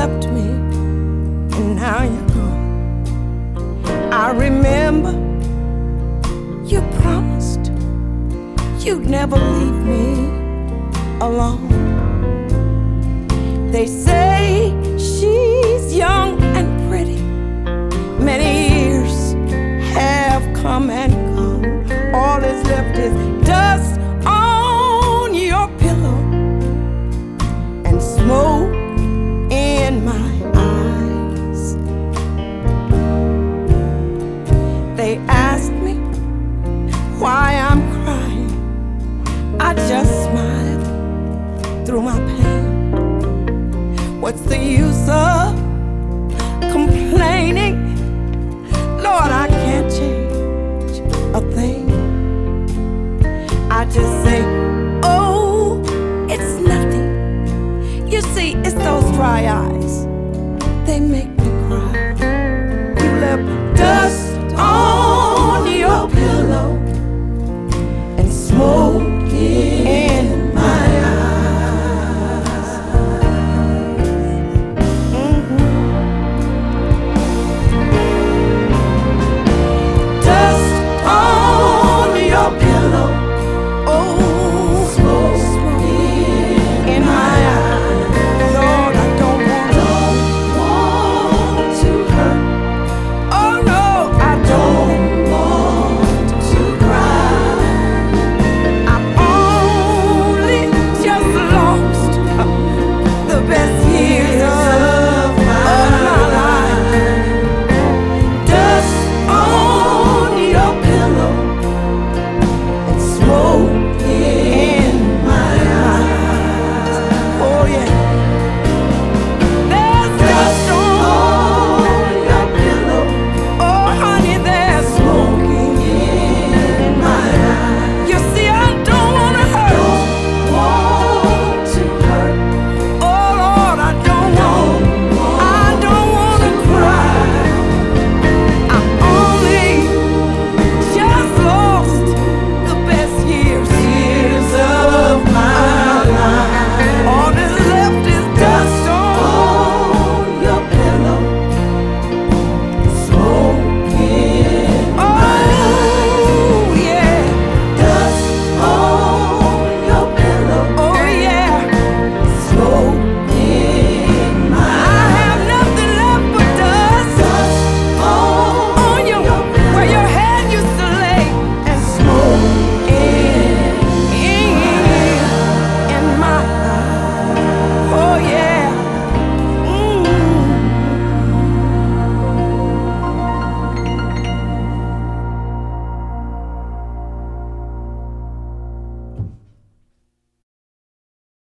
left me, and now you're gone. I remember you promised you'd never leave me alone. They say she's young and pretty. Many years have come and gone. All that's left is dust on your pillow and smoke in my eyes. They ask me why I'm crying. I just smile through my pain. What's the use of complaining? Lord, I can't change a thing. I just say, oh, it's nothing. You see, it's those dry eyes